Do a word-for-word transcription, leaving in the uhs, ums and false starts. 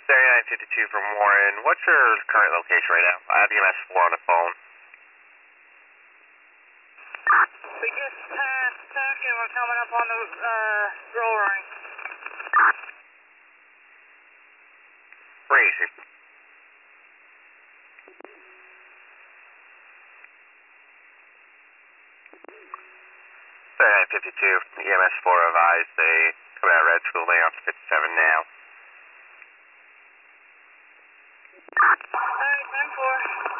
thirty-nine fifty-two from Warren. What's your current location right now? I have E M S four on the phone. We just passed Tuck and we're coming up on the uh, Roaring. Crazy. thirty-nine fifty-two, E M S four advised they come out of Red School laying off fifty-seven now. Alright, ten four.